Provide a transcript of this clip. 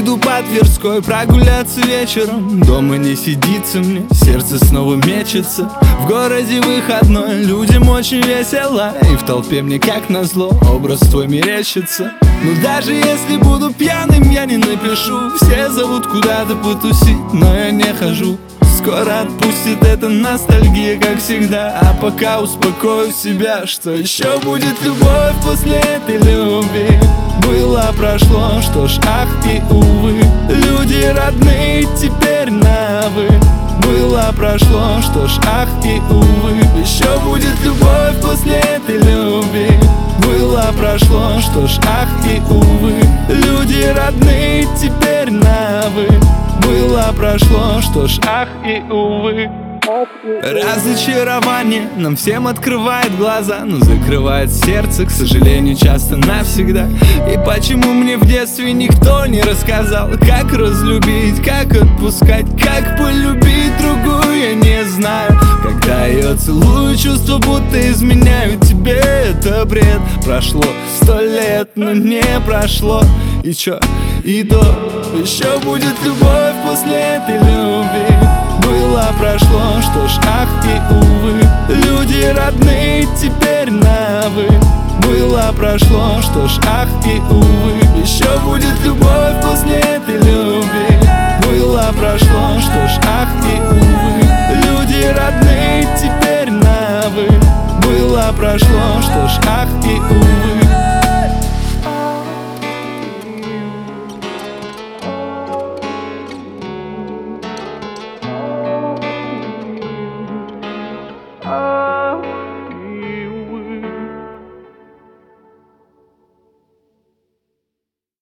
Буду по Тверской прогуляться вечером. Дома не сидится мне, сердце снова мечется. В городе выходной, людям очень весело. И в толпе мне как назло образ твой мерещится. Но даже если буду пьяным, я не напишу. Все зовут куда-то потусить, но я не хожу. Скоро отпустит эта ностальгия, как всегда. А пока успокою себя, что еще будет любовь после этой любви. Было, прошло, что ж, ах и увы. Люди родные теперь на «вы». Было, прошло, что ж, ах и увы. Еще будет любовь после этой любви. Было, прошло, что ж, ах и увы. Люди родные теперь на «вы». Было, прошло, что ж, ах и увы. Разочарование нам всем открывает глаза, но закрывает сердце, к сожалению, часто навсегда. И почему мне в детстве никто не рассказал, как разлюбить, как отпускать, как полюбить другую, я не знаю. Когда ее целую, чувства будто изменяют тебе. Это бред. Прошло 100 лет, но не прошло. И чё? И то еще будет любовь после этой любви. Было, прошло, что ж, ах и увы. Люди родные теперь на «вы». Было, прошло, что ж, ах и увы. Еще будет любовь после этой любви. Было, прошло, что ж, ах и увы. Люди родные теперь на «вы». Было, прошло, что ж, ах